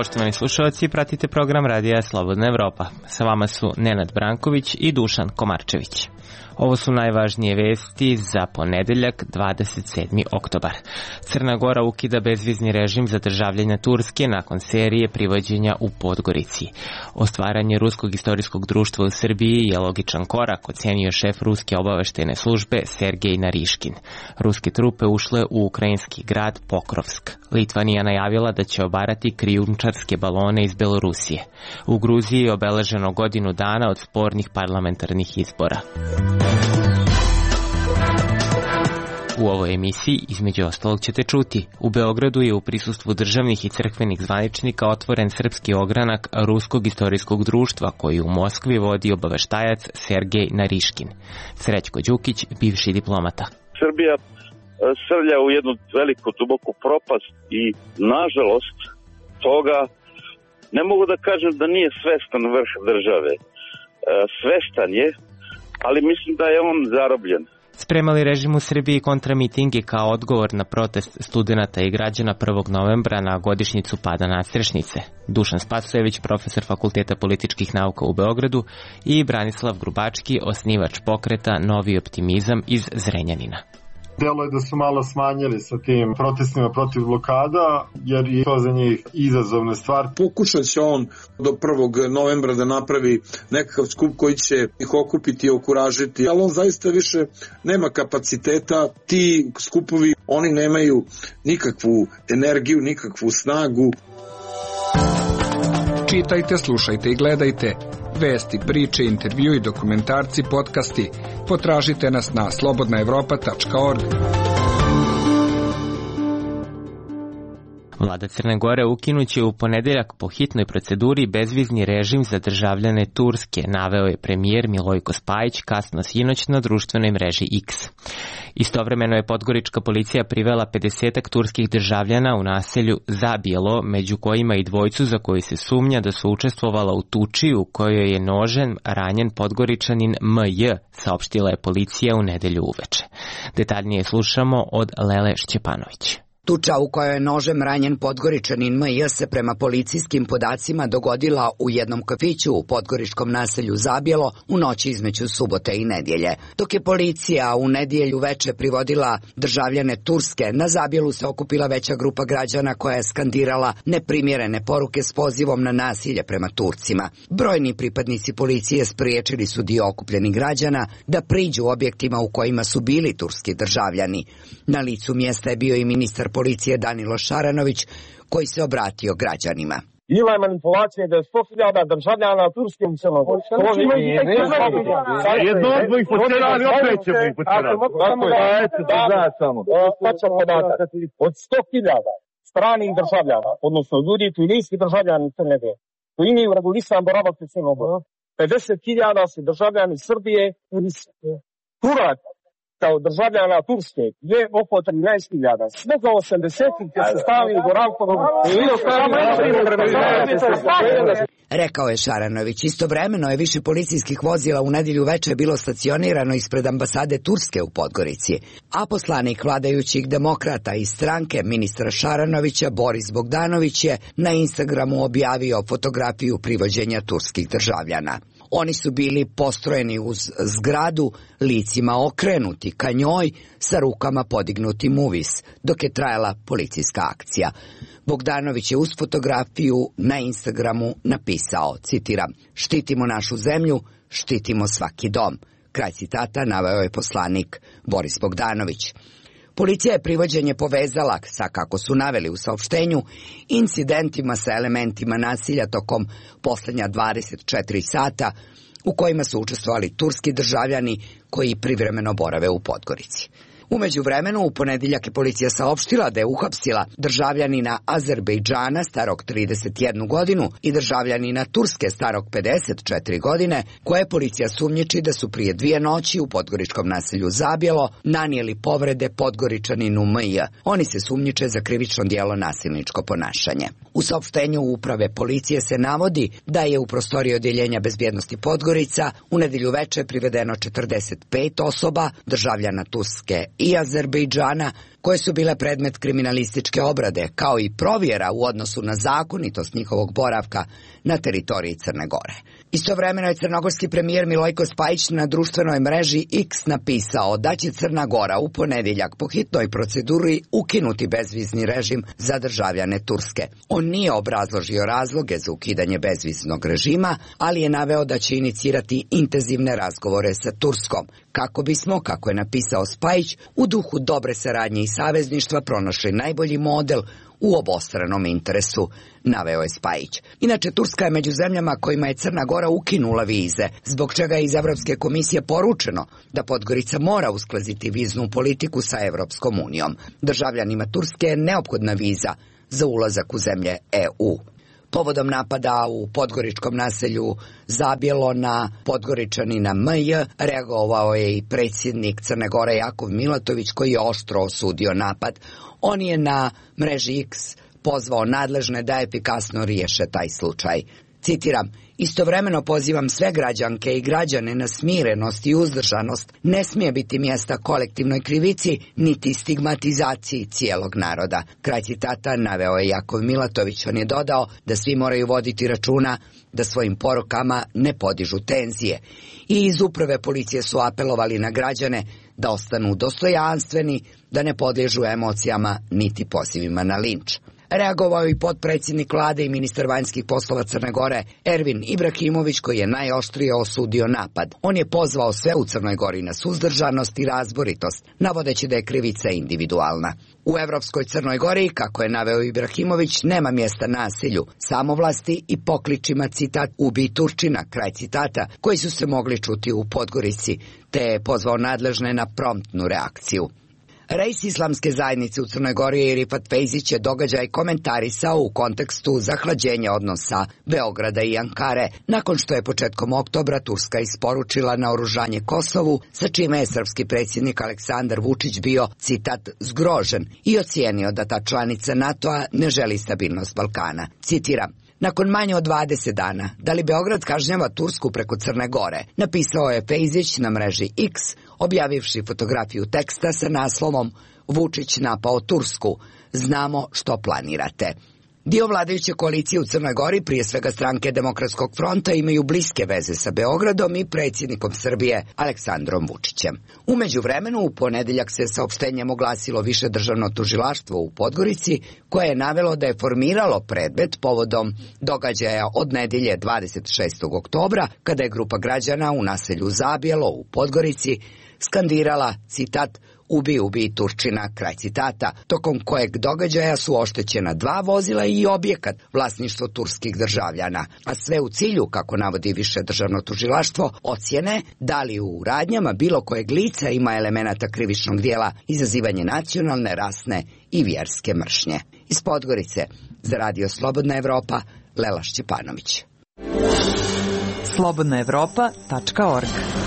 Poštovani slušalci, pratite program Radija Slobodna Evropa. Sa vama su Nenad Branković i Dušan Komarčević. Ovo su najvažnije vesti za ponedeljak 27. oktobar. Crna Gora ukida bezvizni režim za državljanja Turske nakon serije privođenja u Podgorici. Ostvaranje Ruskog istorijskog društva u Srbiji je logičan korak, ocenio šef Ruske obaveštajne službe Sergej Nariškin. Ruske trupe ušle u ukrajinski grad Pokrovsk. Litvanija najavila da će obarati krijumčarske balone iz Belorusije. U Gruziji je obeleženo godinu dana od spornih parlamentarnih izbora. U ovoj emisiji, između ostalog, ćete čuti. U Beogradu je u prisustvu državnih i crkvenih zvaničnika otvoren srpski ogranak Ruskog istorijskog društva, koji u Moskvi vodi obaveštajac Sergej Nariškin. Srećko Đukić, bivši diplomata. Srbija srlja u jednu veliku, duboku propast i, nažalost, toga ne mogu da kažem da nije svestan vrh države. Svestan je, ali mislim da je on zarobljen. Spremali režim u Srbiji kontramitingi kao odgovor na protest studenata i građana 1. novembra na godišnjicu pada nadstrešnice. Dušan Spasojević, profesor Fakulteta političkih nauka u Beogradu, i Branislav Grubački, osnivač pokreta Novi optimizam iz Zrenjanina. Delo je da su malo smanjili sa tim protestima protiv blokada, jer je to za njih izazovna stvar. Pokušat će on do 1. novembra da napravi nekakav skup koji će ih okupiti i okuražiti, ali on zaista više nema kapaciteta. Ti skupovi, oni nemaju nikakvu energiju, nikakvu snagu. Čitajte, slušajte i gledajte vesti, priče, intervju i dokumentarci, podcasti. Potražite nas na slobodnaevropa.org. Vlada Crne Gore ukinuće u ponedeljak po hitnoj proceduri bezvizni režim za državljane Turske, naveo je premijer Milojko Spajić kasno sinoć na društvenoj mreži X. Istovremeno je podgorička policija privela 50 turskih državljana u naselju Zabijelo, među kojima i dvojcu za koji se sumnja da su učestvovala u tuči u kojoj je nožem ranjen podgoričanin M.J., saopštila je policija u nedelju uveče. Detaljnije slušamo od Lele Šćepanović. Tuča u kojoj je nožem ranjen podgoričanin M.J. se prema policijskim podacima dogodila u jednom kafiću u podgoričkom naselju Zabijelo u noći između subote i nedjelje. Dok je policija u nedjelju veče privodila državljane Turske, na Zabijelu se okupila veća grupa građana koja je skandirala neprimjerene poruke s pozivom na nasilje prema Turcima. Brojni pripadnici policije spriječili su dio okupljenih građana da priđu objektima u kojima su bili turski državljani. Na licu mjesta je bio i ministar policije Danilo Šaranović, koji se obratio građanima. Bila je manipulacija da je 100.000 državljana Turske u Crnoj Gori. Jedno odboj ih potjerali, opet ćemo ih potjerali. Od 100.000 stranih državljana, odnosno ljudi koji nisu državljani Crne Gore, koji imaju regulisan boravak u Crnoj Gori, 50.000 su državljani Srbije ili Turaka. Kao državljana Turske je oko 13.000. Svega 80 će se stavili boravkom. Rekao je Šaranović. Istovremeno je više policijskih vozila u nedjelju veče bilo stacionirano ispred ambasade Turske u Podgorici, a poslanik vladajućih demokrata iz stranke ministra Šaranovića Boris Bogdanović je na Instagramu objavio fotografiju privođenja turskih državljana. Oni su bili postrojeni uz zgradu, licima okrenuti ka njoj, sa rukama podignutim u vis, dok je trajala policijska akcija. Bogdanović je uz fotografiju na Instagramu napisao, citiram, "Štitimo našu zemlju, štitimo svaki dom." Kraj citata naveo je poslanik Boris Bogdanović. Policija je privođenje povezala, sa kako su naveli u saopštenju, incidentima sa elementima nasilja tokom posljednja 24 sata u kojima su učestvovali turski državljani koji privremeno borave u Podgorici. U međuvremenu, u ponedeljak je policija saopštila da je uhapsila državljanina Azerbejdžana starog 31 godinu i državljanina Turske starog 54 godine, koje policija sumnjiči da su prije 2 noći u podgoričkom naselju Zabijelo nanijeli povrede podgoričaninu M.J. Oni se sumnjiče za krivično djelo nasilničko ponašanje. U saopštenju uprave policije se navodi da je u prostoriji odjeljenja bezbjednosti Podgorica u nedjelju veče privedeno 45 osoba, državljana Turske i Azerbejdžana, koje su bile predmet kriminalističke obrade, kao i provjera u odnosu na zakonitost njihovog boravka na teritoriji Crne Gore. Istovremeno je crnogorski premijer Milojko Spajić na društvenoj mreži X napisao da će Crna Gora u ponedeljak po hitnoj proceduri ukinuti bezvizni režim za državljane Turske. On nije obrazložio razloge za ukidanje bezviznog režima, ali je naveo da će inicirati intenzivne razgovore sa Turskom, kako bismo, kako je napisao Spajić, u duhu dobre saradnje i savezništva pronašli najbolji model u obostranom interesu, naveo je Spajić. Inače, Turska je među zemljama kojima je Crna Gora ukinula vize, zbog čega je iz Evropske komisije poručeno da Podgorica mora usklaziti viznu politiku sa Evropskom unijom. Državljanima Turske je neophodna viza za ulazak u zemlje EU. Povodom napada u podgoričkom naselju Zabjelo na Podgoričanina MJ reagovao je i predsjednik Crne Gore Jakov Milatović, koji je oštro osudio napad. On je na mreži X pozvao nadležne da efikasno riješe taj slučaj. Citiram: "Istovremeno pozivam sve građanke i građane na smirenost i uzdržanost. Ne smije biti mjesta kolektivnoj krivici niti stigmatizaciji cijelog naroda." Kraj citata naveo je Jakov Milatović. On je dodao da svi moraju voditi računa da svojim porukama ne podižu tenzije. I iz uprave policije su apelovali na građane da ostanu dostojanstveni, da ne podliježu emocijama niti pozivima na linč. Reagovao i potpredsjednik vlade i ministar vanjskih poslova Crne Gore Ervin Ibrahimović, koji je najoštrije osudio napad. On je pozvao sve u Crnoj Gori na suzdržanost i razboritost, navodeći da je krivica individualna. U Evropskoj Crnoj Gori, kako je naveo Ibrahimović, nema mjesta nasilju, samovlasti i pokličima, citat, "Ubij Turčina", kraj citata, koji su se mogli čuti u Podgorici, te je pozvao nadležne na promptnu reakciju. Reis islamske zajednice u Crnoj Gori i Rifat Fejzić je događaj komentarisao u kontekstu zahlađenja odnosa Beograda i Ankare, nakon što je početkom oktobra Turska isporučila naoružanje Kosovu, sa čime je srpski predsjednik Aleksandar Vučić bio, citat, "zgrožen" i ocijenio da ta članica NATO-a ne želi stabilnost Balkana. Citiram: "Nakon manje od 20 dana, da li Beograd kažnjava Tursku preko Crne Gore?" napisao je Fejzić na mreži X, objavivši fotografiju teksta sa naslovom "Vučić napao Tursku, znamo što planirate." Dio vladajuće koalicije u Crnoj Gori, prije svega stranke Demokratskog fronta, imaju bliske veze sa Beogradom i predsjednikom Srbije Aleksandrom Vučićem. U međuvremenu, u ponedeljak se saopštenjem oglasilo Više državno tužilaštvo u Podgorici, koje je navelo da je formiralo predmet povodom događaja od nedelje 26. oktobra, kada je grupa građana u naselju Zabjelo u Podgorici skandirala, citat, "Ubij Turčina", kraj citata, tokom kojeg događaja su oštećena 2 vozila i objekat vlasništvo turskih državljana, a sve u cilju, kako navodi Više državno tužilaštvo, ocjene da li u radnjama bilo kojeg lica ima elemenata krivičnog dijela izazivanje nacionalne, rasne i vjerske mržnje. Iz Podgorice, za Radio Slobodna Evropa, Lela Šćepanović. slobodnaevropa.org.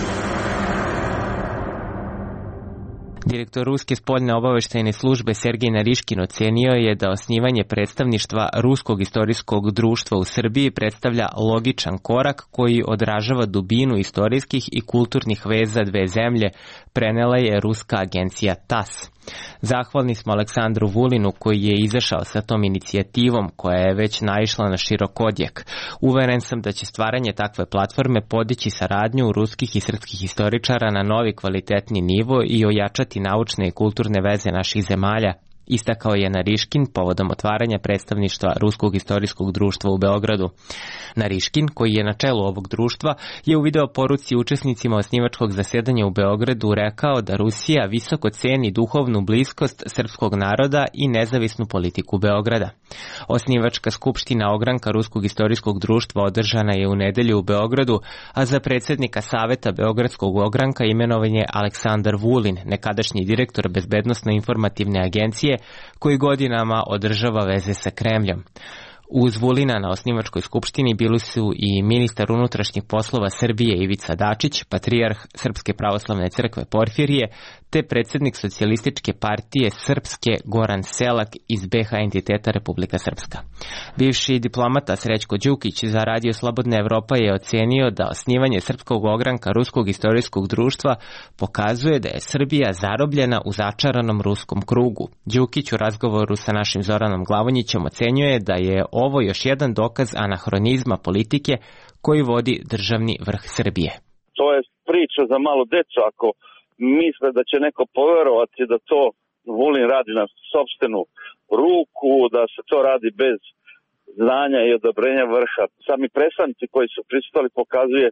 Direktor Ruske spoljne obaveštajne službe Sergej Nariškin ocenio je da osnivanje predstavništva Ruskog istorijskog društva u Srbiji predstavlja logičan korak koji odražava dubinu istorijskih i kulturnih veza dve zemlje, prenela je ruska agencija TASS. Zahvalni smo Aleksandru Vulinu koji je izašao sa tom inicijativom koja je već naišla na širok odjek. Uveren sam da će stvaranje takve platforme podići saradnju ruskih i srpskih historičara na novi kvalitetni nivo i ojačati naučne i kulturne veze naših zemalja, istakao je Nariškin povodom otvaranja predstavništva Ruskog istorijskog društva u Beogradu. Nariškin, koji je na čelu ovog društva, je u video poruci učesnicima osnivačkog zasedanja u Beogradu rekao da Rusija visoko ceni duhovnu bliskost srpskog naroda i nezavisnu politiku Beograda. Osnivačka skupština ogranka Ruskog istorijskog društva održana je u nedelju u Beogradu, a za predsjednika Saveta Beogradskog ogranka imenovan je Aleksandar Vulin, nekadašnji direktor Bezbednosno-informativne agencije, koji godinama održava veze sa Kremljom. Uz Vulina na osnivačkoj skupštini bili su i ministar unutrašnjih poslova Srbije Ivica Dačić, patrijarh Srpske pravoslavne crkve Porfirije, te predsjednik Socijalističke partije Srpske Goran Selak iz BH entiteta Republika Srpska. Bivši diplomata Srećko Đukić za Radio Slobodna Evropa je ocenio da osnivanje srpskog ogranka Ruskog istorijskog društva pokazuje da je Srbija zarobljena u začaranom ruskom krugu. Đukić u razgovoru sa našim Zoranom Glavonjićem ocenjuje da je ovo još jedan dokaz anahronizma politike koji vodi državni vrh Srbije. To je priča za malo decu. Ako misle da će neko poverovati da to Vulin radi na sopstvenu ruku, da se to radi bez znanja i odobrenja vrha. Sami predstavnici koji su prisustvovali pokazuje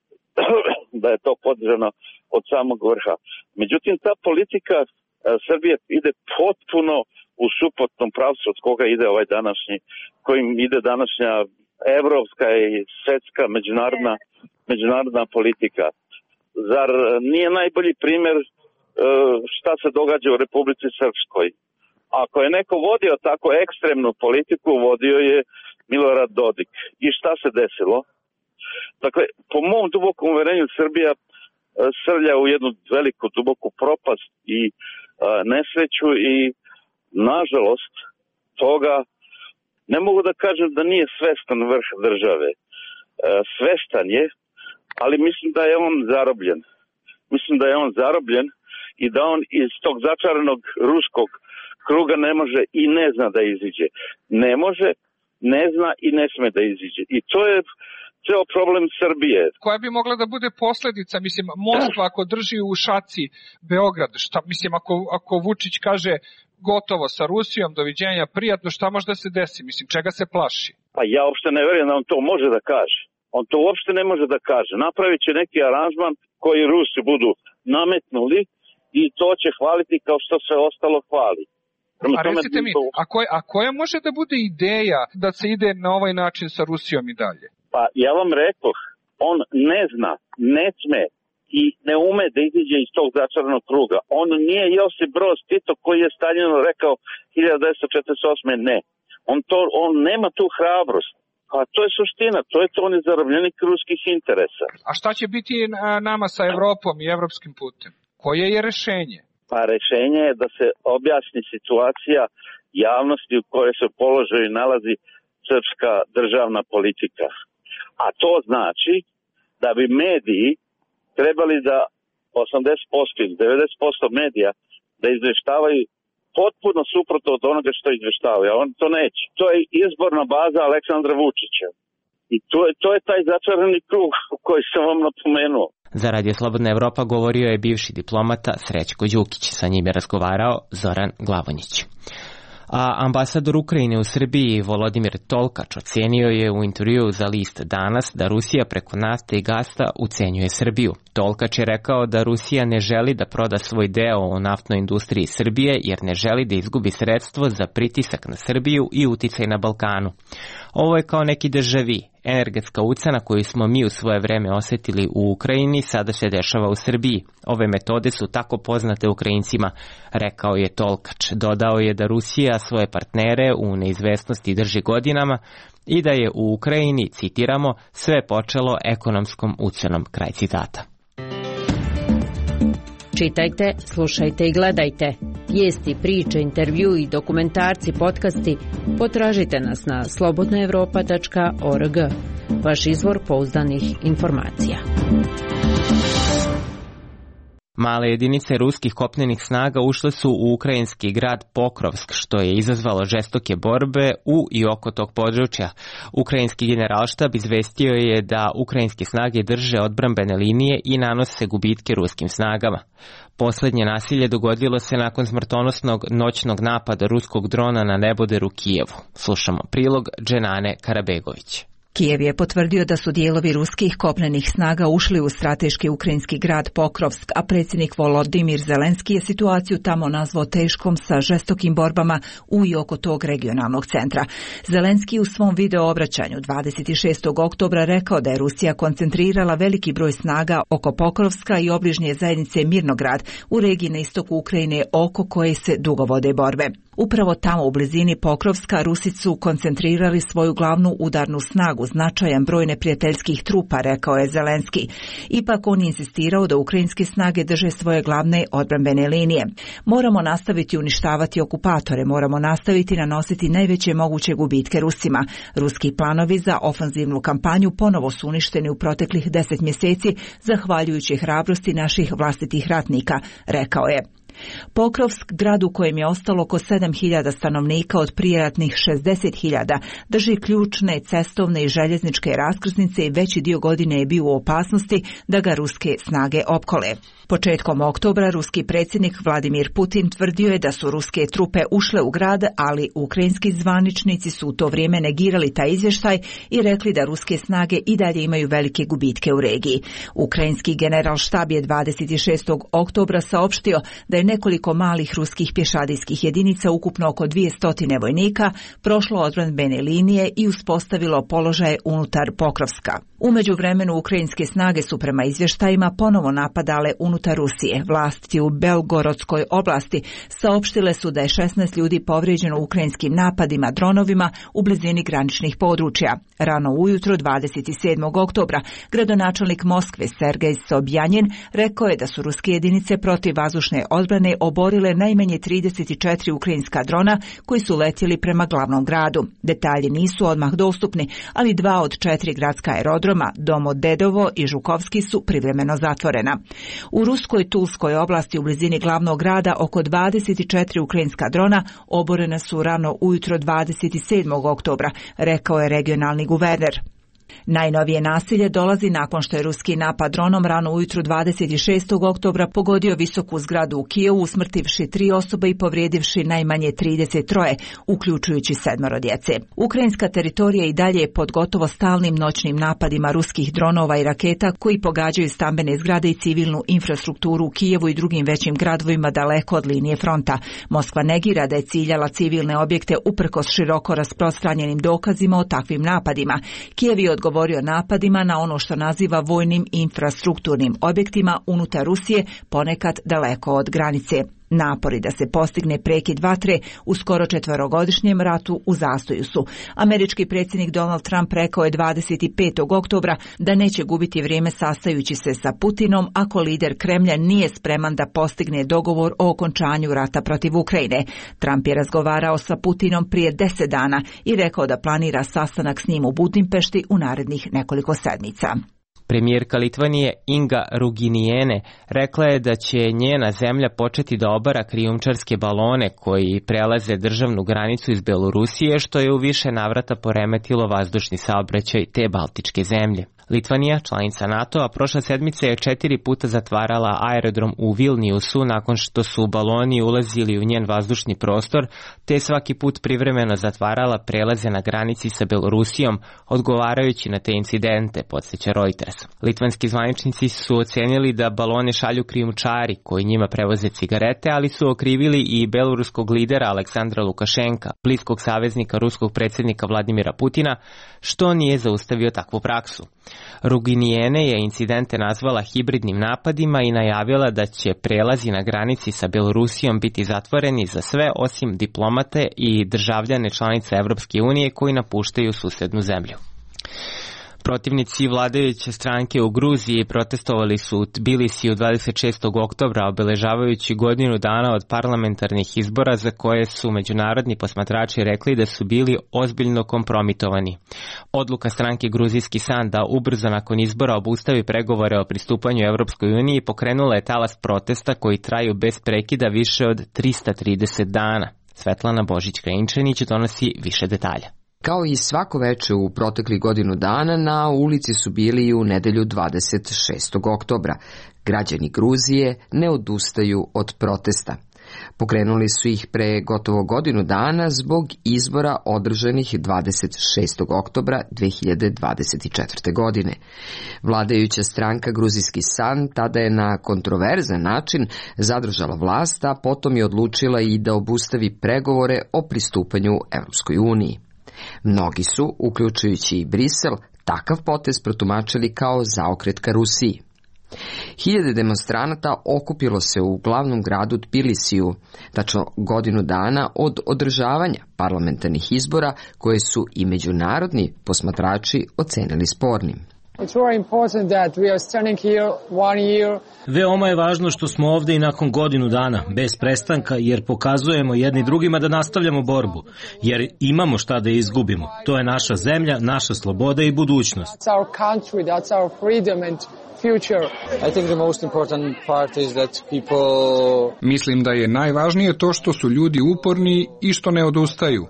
da je to podržano od samog vrha. Međutim, ta politika Srbije ide potpuno u suprotnom pravcu od koga ide ovaj današnji, kojim ide današnja evropska i svetska međunarodna politika. Zar nije najbolji primjer šta se događa u Republici Srpskoj? Ako je neko vodio tako ekstremnu politiku, vodio je Milorad Dodik. I šta se desilo? Dakle, po mom dubokom uverenju Srbija srlja u jednu veliku duboku propast i nesreću i nažalost toga ne mogu da kažem da nije svestan vrh države. Svestan je, ali mislim da je on zarobljen. Mislim da je on zarobljen i da on iz tog začaranog ruskog kruga ne može i ne zna da iziđe. Ne može, ne zna i ne sme da iziđe. I to je ceo problem Srbije. Koja bi mogla da bude posljedica, mislim, Moskva ako drži u šaci Beograd, šta, mislim, ako Vučić kaže gotovo sa Rusijom, doviđenja, prijatno, šta može da se desi? Mislim, čega se plaši? Pa ja uopšte ne verujem da on to može da kaže. On to uopšte ne može da kaže. Napravit će neki aranžman koji Rusi budu nametnuli i to će hvaliti kao što se ostalo hvali. A recite mi, a koja može da bude ideja da se ide na ovaj način sa Rusijom i dalje? Pa ja vam rekoh, on ne zna, ne sme i ne ume da iziđe iz tog začaranog kruga. On nije Josip Broz Tito koji je Staljinu rekao 1948. ne. On nema tu hrabrost. A to je suština, on je zarobljenik ruskih interesa. A šta će biti nama sa Evropom i evropskim putem? Koje je rešenje? Pa rešenje je da se objasni situacija javnosti u kojoj se položaju nalazi srpska državna politika. A to znači da bi mediji trebali da 80% ili 90% medija da izveštavaju potpuno suprotno od onoga što izveštavaju, a on to neće. To je izborna baza Aleksandra Vučića. I to je taj začarani krug koji sam vam napomenuo. Za Radio Slobodna Evropa govorio je bivši diplomata Srećko Đukić. Sa njim je razgovarao Zoran Glavonjić. A ambasador Ukrajine u Srbiji Volodimir Tolkač ocenio je u intervjuu za list Danas da Rusija preko nafte i gasa ucenjuje Srbiju. Tolkač je rekao da Rusija ne želi da proda svoj deo u naftnoj industriji Srbije jer ne želi da izgubi sredstvo za pritisak na Srbiju i uticaj na Balkanu. Ovo je kao neki deja-vu. Energetska ucena koju smo mi u svoje vreme osetili u Ukrajini sada se dešava u Srbiji. Ove metode su tako poznate Ukrajincima, rekao je Tolkač. Dodao je da Rusija svoje partnere u neizvesnosti drži godinama i da je u Ukrajini, citiramo, sve počelo ekonomskom ucenom, kraj citata. Čitajte, slušajte i gledajte. Vijesti, priče, intervju i dokumentarci, podcasti potražite nas na slobodnaevropa.org. Vaš izvor pouzdanih informacija. Male jedinice ruskih kopnenih snaga ušle su u ukrajinski grad Pokrovsk, što je izazvalo žestoke borbe u i oko tog područja. Ukrajinski generalštab izvestio je da ukrajinske snage drže odbrambene linije i nanose gubitke ruskim snagama. Poslednje nasilje dogodilo se nakon smrtonosnog noćnog napada ruskog drona na neboderu Kijevu. Slušamo prilog Dženane Karabegović. Kijev je potvrdio da su dijelovi ruskih kopnenih snaga ušli u strateški ukrajinski grad Pokrovsk, a predsjednik Volodimir Zelenski je situaciju tamo nazvao teškom sa žestokim borbama u i oko tog regionalnog centra. Zelenski u svom video obraćanju 26. oktobra rekao da je Rusija koncentrirala veliki broj snaga oko Pokrovska i obližnje zajednice Mirnograd u regiji na istoku Ukrajine oko koje se dugo vode borbe. Upravo tamo u blizini Pokrovska Rusi su koncentrirali svoju glavnu udarnu snagu, značajan broj neprijateljskih trupa, rekao je Zelenski. Ipak on je insistirao da ukrajinske snage drže svoje glavne odbrambene linije. Moramo nastaviti uništavati okupatore, moramo nastaviti nanositi najveće moguće gubitke Rusima. Ruski planovi za ofanzivnu kampanju ponovo su uništeni u proteklih 10 mjeseci, zahvaljujući hrabrosti naših vlastitih ratnika, rekao je. Pokrovsk, grad u kojem je ostalo oko 7.000 stanovnika od prijeratnih 60.000, drži ključne cestovne i željezničke raskrsnice i veći dio godine je bio u opasnosti da ga ruske snage opkole. Početkom oktobra ruski predsjednik Vladimir Putin tvrdio je da su ruske trupe ušle u grad, ali ukrajinski zvaničnici su u to vrijeme negirali taj izvještaj i rekli da ruske snage i dalje imaju velike gubitke u regiji. Ukrajinski generalštab je 26. oktobra saopštio da je nekoliko malih ruskih pješadijskih jedinica, ukupno oko 200 vojnika, prošlo odbrambene linije i uspostavilo položaje unutar Pokrovska. U međuvremenu ukrajinske snage su prema izvještajima ponovo napadale unutar Rusije. Vlasti u Belgorodskoj oblasti saopštile su da je 16 ljudi povrijeđeno ukrajinskim napadima dronovima u blizini graničnih područja. Rano ujutro 27. oktobra gradonačelnik Moskve Sergej Sobjanin rekao je da su ruske jedinice protivvazdušne odbrane oborile najmanje 34 ukrajinska drona koji su letjeli prema glavnom gradu. Detalji nisu odmah dostupni, ali 2 od 4 gradska aerodroma, Domodedovo i Žukovski, su privremeno zatvorena. U ruskoj Tulskoj oblasti u blizini glavnog grada oko 24 ukrajinska drona oborena su rano ujutro 27. oktobra, rekao je regionalni guverner. Najnovije nasilje dolazi nakon što je ruski napad dronom rano ujutru 26. oktobra pogodio visoku zgradu u Kijevu, usmrtivši 3 osobe i povrijedivši najmanje 33, uključujući 7 djece. Ukrajinska teritorija i dalje je pod gotovo stalnim noćnim napadima ruskih dronova i raketa koji pogađaju stambene zgrade i civilnu infrastrukturu u Kijevu i drugim većim gradovima daleko od linije fronta. Moskva negira da je ciljala civilne objekte uprkos široko rasprostranjenim dokazima o takvim napadima. Kijev je odgovorio napadima na ono što naziva vojnim infrastrukturnim objektima unutar Rusije, ponekad daleko od granice. Napori da se postigne prekid vatre u skoro 4-godišnjem ratu u zastoju su. Američki predsjednik Donald Trump rekao je 25. oktobra da neće gubiti vrijeme sastajući se sa Putinom ako lider Kremlja nije spreman da postigne dogovor o okončanju rata protiv Ukrajine. Trump je razgovarao sa Putinom prije 10 dana i rekao da planira sastanak s njim u Budimpešti u narednih nekoliko sedmica. Premijerka Litvanije Inga Ruginijene rekla je da će njena zemlja početi da obara krijumčarske balone koji prelaze državnu granicu iz Belorusije, što je u više navrata poremetilo vazdušni saobraćaj te baltičke zemlje. Litvanija, članica NATO-a, prošle sedmice je 4 puta zatvarala aerodrom u Vilniusu nakon što su baloni ulazili u njen vazdušni prostor, te svaki put privremeno zatvarala prelaze na granici sa Belorusijom, odgovarajući na te incidente, podsjeća Reuters. Litvanski zvaničnici su ocenili da balone šalju krijumčari koji njima prevoze cigarete, ali su okrivili i beloruskog lidera Aleksandra Lukašenka, bliskog saveznika ruskog predsjednika Vladimira Putina, što nije zaustavio takvu praksu. Ruginijene je incidente nazvala hibridnim napadima i najavila da će prelazi na granici sa Belorusijom biti zatvoreni za sve osim diplomate i državljane članice Evropske unije koji napuštaju susednu zemlju. Protivnici vladajuće stranke u Gruziji protestovali su u Tbilisiju 26. oktobra, obeležavajući godinu dana od parlamentarnih izbora za koje su međunarodni posmatrači rekli da su bili ozbiljno kompromitovani. Odluka stranke Gruzijski san da ubrzo nakon izbora obustavi pregovore o pristupanju Evropskoj uniji pokrenula je talas protesta koji traju bez prekida više od 330 dana. Svetlana Božić-Krajinčanić donosi više detalja. Kao i svako veče u proteklih godinu dana, na ulici su bili i u nedelju 26. oktobra. Građani Gruzije ne odustaju od protesta. Pokrenuli su ih pre gotovo godinu dana zbog izbora održanih 26. oktobra 2024. godine. Vladajuća stranka Gruzijski san tada je na kontroverzan način zadržala vlast, a potom je odlučila i da obustavi pregovore o pristupanju Evropskoj uniji. Mnogi su, uključujući i Brisel, takav potez protumačili kao zaokret ka Rusiji. Hiljade demonstranata okupilo se u glavnom gradu Tbilisiju, tačno godinu dana od održavanja parlamentarnih izbora koje su i međunarodni posmatrači ocenili spornim. Veoma je važno što smo ovde i nakon godinu dana, bez prestanka, jer pokazujemo jedni drugima da nastavljamo borbu, jer imamo šta da izgubimo. To je naša zemlja, naša sloboda i budućnost. Mislim da je najvažnije to što su ljudi uporni i što ne odustaju.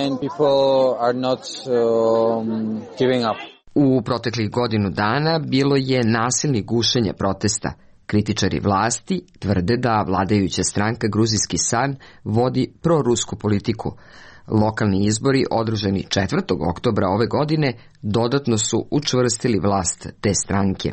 U proteklih godinu dana bilo je nasilnih gušenja protesta. Kritičari vlasti tvrde da vladajuća stranka Gruzijski san vodi prorusku politiku. Lokalni izbori održani 4. oktobra ove godine dodatno su učvrstili vlast te stranke.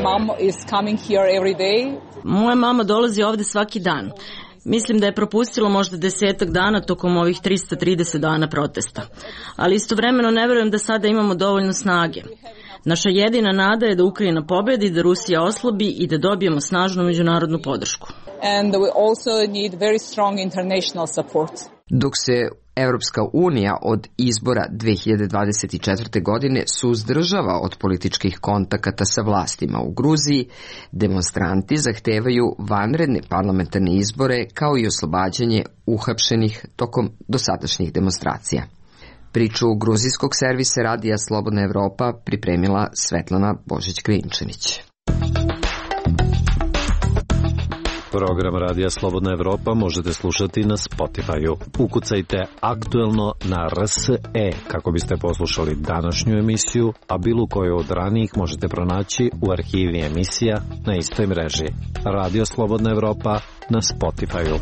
Moja mama dolazi ovde svaki dan. Mislim da je propustilo možda 10 dana tokom ovih 330 dana protesta. Ali istovremeno ne verujem da sada imamo dovoljno snage. Naša jedina nada je da Ukrajina pobedi, da Rusija oslabi i da dobijemo snažnu međunarodnu podršku. Dok se Evropska unija od izbora 2024. godine suzdržava od političkih kontakata sa vlastima u Gruziji, demonstranti zahtevaju vanredne parlamentarne izbore kao i oslobađanje uhapšenih tokom dosadašnjih demonstracija. Priču gruzijskog servisa radija Slobodna Evropa pripremila Svetlana Božić-Klinčanić. Program radija Slobodna Evropa možete slušati na Spotify-u. Ukucajte aktuelno na RSE kako biste poslušali današnju emisiju, a bilo koju od ranijih možete pronaći u arhivi emisija na istoj mreži. Radio Slobodna Evropa na Spotify-u.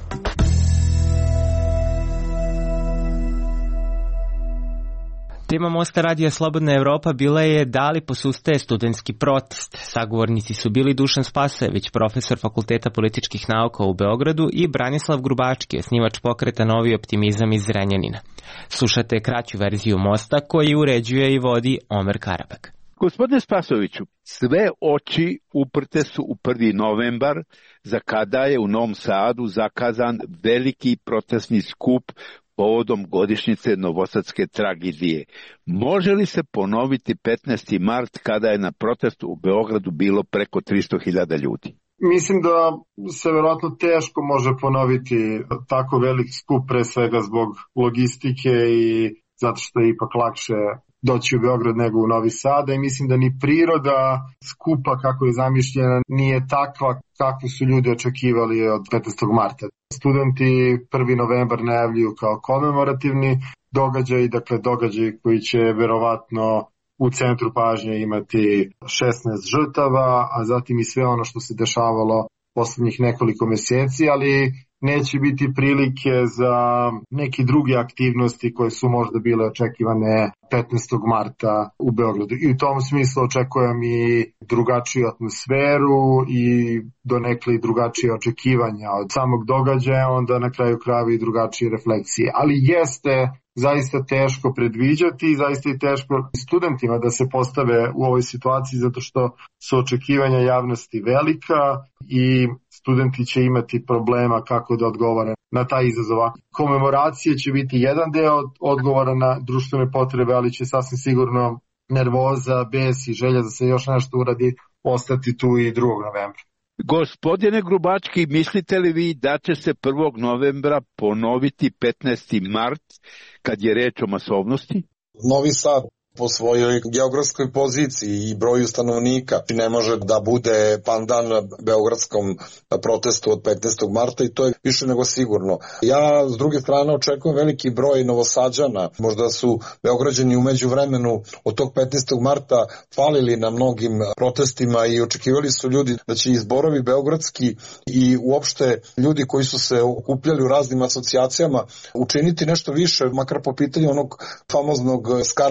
Tema Mosta radija Slobodna Evropa bila je da li posustaje studentski protest. Sagovornici su bili Dušan Spasojević, profesor Fakulteta političkih nauka u Beogradu, i Branislav Grubački, osnivač pokreta Novi optimizam iz Zrenjanina. Slušate kraću verziju Mosta koji uređuje i vodi Omer Karabak. Gospodine Spasojeviću, sve oči uprte su u 1. novembar, za kada je u Novom Sadu zakazan veliki protestni skup povodom godišnjice novosadske tragedije. Može li se ponoviti 15. mart kada je na protestu u Beogradu bilo preko 300.000 ljudi? Mislim da se verovatno teško može ponoviti tako velik skup, pre svega zbog logistike i zato što je ipak lakše doći u Beograd nego u Novi Sad, i mislim da ni priroda skupa kako je zamišljena nije takva kakvu su ljudi očekivali od 15. marta. Studenti 1. novembar najavljuju kao komemorativni događaj, dakle događaj koji će verovatno u centru pažnje imati 16 žrtava, a zatim i sve ono što se dešavalo poslednjih nekoliko meseci, ali neće biti prilike za neke druge aktivnosti koje su možda bile očekivane 15. marta u Beogradu. I u tom smislu očekujem i drugačiju atmosferu i donekle i drugačije očekivanja od samog događaja, onda na kraju krajeva i drugačije refleksije. Ali jeste zaista teško predviđati i zaista je teško studentima da se postave u ovoj situaciji zato što su očekivanja javnosti velika i studenti će imati problema kako da odgovore na taj izazov. Komemoracije će biti jedan deo odgovora na društvene potrebe, ali će sasvim sigurno nervoza, bes i želja da se još nešto uradi ostati tu i 2. novembra. Gospodine Grubački, mislite li vi da će se 1. novembra ponoviti 15. mart kad je reč o masovnosti? Novi Sad po svojoj geografskoj poziciji i broju stanovnika ne može da bude pandan beogradskom protestu od 15. marta i to je više nego sigurno. Ja s druge strane očekujem veliki broj Novosađana, možda su Beograđani u međuvremenu od tog 15. marta falili na mnogim protestima i očekivali su ljudi da će i zborovi beogradski i uopšte ljudi koji su se okupljali u raznim asocijacijama učiniti nešto više, makar po pitanju onog famoznog skaradnog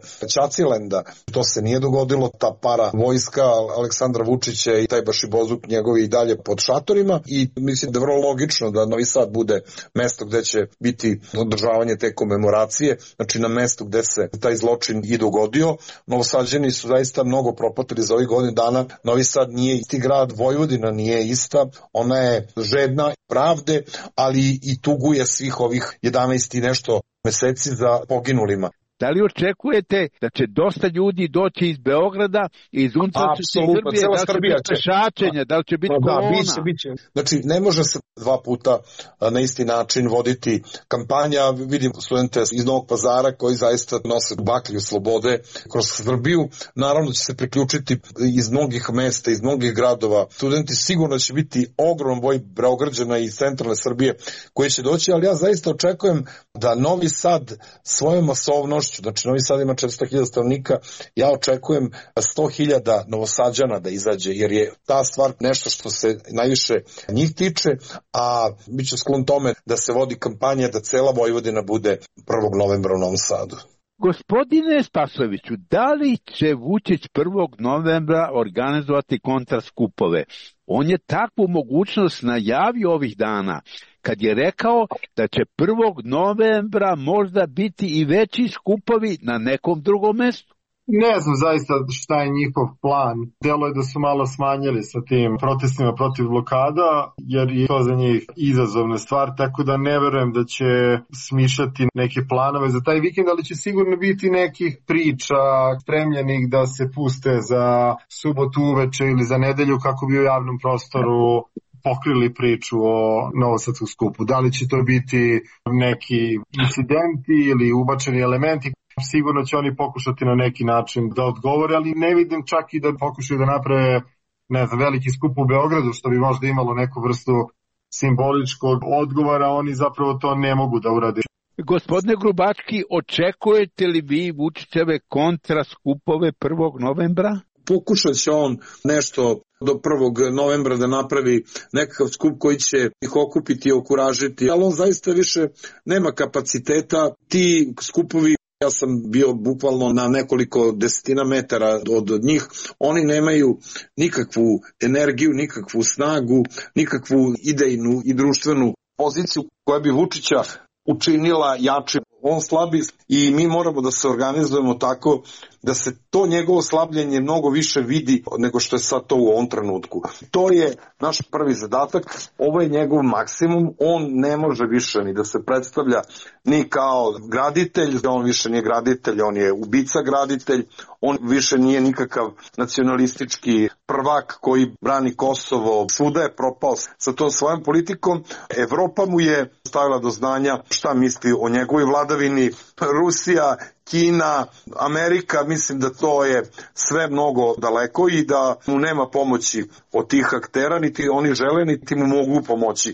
Ćacilenda. To se nije dogodilo, ta para vojska Aleksandra Vučića i taj bašibozuk njegovi i dalje pod šatorima i mislim da je vrlo logično da Novi Sad bude mesto gde će biti održavanje te komemoracije, znači na mestu gde se taj zločin i dogodio. Novosađani su zaista mnogo propatili za ovih godina dana. Novi Sad nije isti grad, Vojvodina nije ista, ona je žedna pravde, ali i tuguje svih ovih 11 i nešto meseci za poginulima. Da li očekujete da će dosta ljudi doći iz Beograda i iz unutrašnjosti Srbije, da će biti pešačenja, da li će biti kolona? Biće. Znači, ne može se dva puta na isti način voditi kampanja. Vidim studente iz Novog Pazara koji zaista nose baklju slobode kroz Srbiju. Naravno će se priključiti iz mnogih mesta, iz mnogih gradova. Studenti sigurno će biti ogroman broj Beograđana i centralne Srbije koji će doći, ali ja zaista očekujem da Novi Sad svojom masovnošću, znači Novi Sad ima 400.000 stanovnika, ja očekujem 100.000 Novosađana da izađe, jer je ta stvar nešto što se najviše njih tiče, a bit ću sklon tome da se vodi kampanja da cela Vojvodina bude 1. novembra u Novom Sadu. Gospodine Spasojeviću, da li će Vučić 1. novembra organizovati kontraskupove? On je takvu mogućnost najavio ovih dana, kad je rekao da će 1. novembra možda biti i veći skupovi na nekom drugom mestu. Ne znam zaista šta je njihov plan. Delo je da su malo smanjili sa tim protestima protiv blokada, jer je to za njih izazovna stvar, tako da ne verujem da će smišljati neke planove za taj vikend, ali će sigurno biti nekih priča spremljenih da se puste za subotu uveče ili za nedelju kako bi u javnom prostoru pokrili priču o novosadskom skupu. Da li će to biti neki incidenti ili ubačeni elementi? Sigurno će oni pokušati na neki način da odgovore, ali ne vidim čak i da pokušaju da naprave veliki skup u Beogradu, što bi možda imalo neku vrstu simboličkog odgovora, oni zapravo to ne mogu da urade. Gospodine Grubački, očekujete li vi Vučićeve kontraskupove 1. novembra? Pokušat će on nešto do 1. novembra da napravi nekakav skup koji će ih okupiti i okuražiti, ali on zaista više nema kapaciteta. Ti skupovi, ja sam bio bukvalno na nekoliko desetina metara od njih, oni nemaju nikakvu energiju, nikakvu snagu, nikakvu idejnu i društvenu poziciju koja bi Vučića učinila jačim. On slabi i mi moramo da se organizujemo tako da se to njegovo slabljenje mnogo više vidi nego što je sad to u ovom trenutku. To je naš prvi zadatak, ovo je njegov maksimum, on ne može više ni da se predstavlja ni kao graditelj, on više nije graditelj, on je ubica graditelj, on više nije nikakav nacionalistički prvak koji brani Kosovo, svuda je propao sa tom svojom politikom. Evropa mu je stavila do znanja šta misli o njegovoj vladavini, Rusija, Kina, Amerika, mislim da to je sve mnogo daleko i da mu nema pomoći od tih aktera, niti oni žele, niti mu mogu pomoći.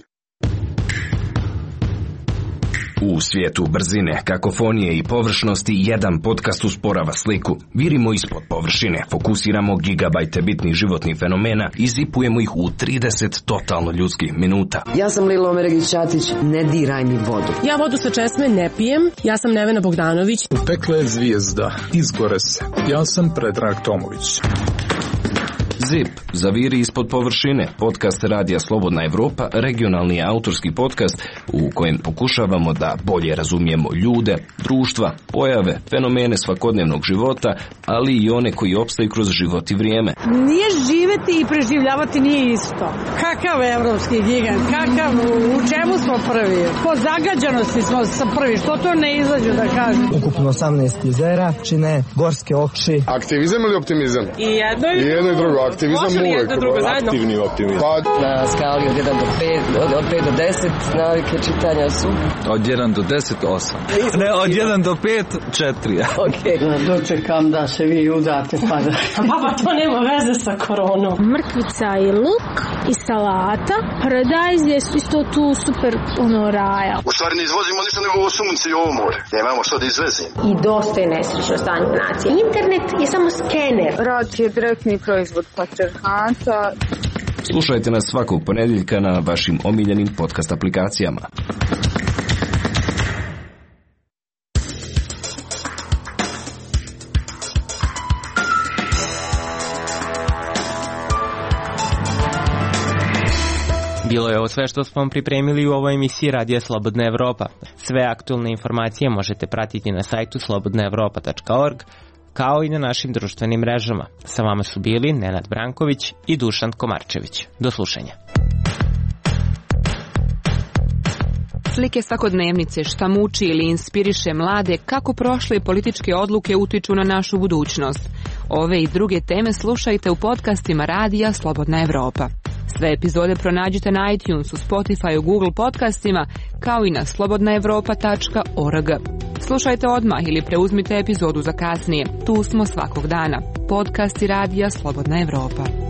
U svijetu brzine, kakofonije i površnosti jedan podcast usporava sliku. Virimo ispod površine, fokusiramo gigabajte bitnih životnih fenomena i zipujemo ih u 30 totalno ljudskih minuta. Ja sam Lilo Omeregić-Ćatić, ne diraj mi vodu. Ja vodu sa česme ne pijem, ja sam Nevena Bogdanović. U peklu je zvijezda, izgore se. Ja sam Predrag Tomović. ZIP, zaviri ispod površine, podcast Radija Slobodna Evropa, regionalni autorski podcast u kojem pokušavamo da bolje razumijemo ljude, društva, pojave, fenomene svakodnevnog života, ali i one koji opstaju kroz život i vrijeme. Nije živeti i preživljavati nije isto. Kakav evropski gigant, kakav, u čemu smo prvi? Po zagađanosti smo prvi, što to ne izađu da kažem? Ukupno 18 jezera, čine gorske okši. Aktivizam ili optimizam? I jedno i drugo. Aktivizam uvek. Aktivni optimizam. Na skali od 1 do 5, od 5 do 10 navike čitanja su? Od 1 do 10, 8. Ne, od 1 do 5, 4. Ok. Dočekam da se vi udate pa da... Baba, to nema veze sa koronom. Mrkvica i luk i salata. Paradajz je isto tu super raja. U stvari ne izvozimo ništa nego ovo sunce i ovo more. Nemamo što da izvezimo. I dosta je nesrećno stanje nacije. Internet je samo skener. Rad je direktni proizvod patriarhata. Slušajte nas svakog ponedjeljka na vašim omiljenim podcast aplikacijama. Bilo je ovo sve što smo vam pripremili u ovoj emisiji Radija Slobodna Evropa. Sve aktualne informacije možete pratiti na sajtu slobodnaevropa.org, kao i na našim društvenim mrežama. Sa vama su bili Nenad Branković i Dušan Komarčević. Do slušanja. Slike svakodnevnice, šta muči ili inspiriše mlade, kako prošle političke odluke utiču na našu budućnost. Ove i druge teme slušajte u podcastima Radija Slobodna Evropa. Sve epizode pronađite na iTunesu, Spotifyu, Google podcastima, kao i na slobodnaevropa.org. Slušajte odmah ili preuzmite epizodu za kasnije. Tu smo svakog dana. Podcasti Radija Slobodna Evropa.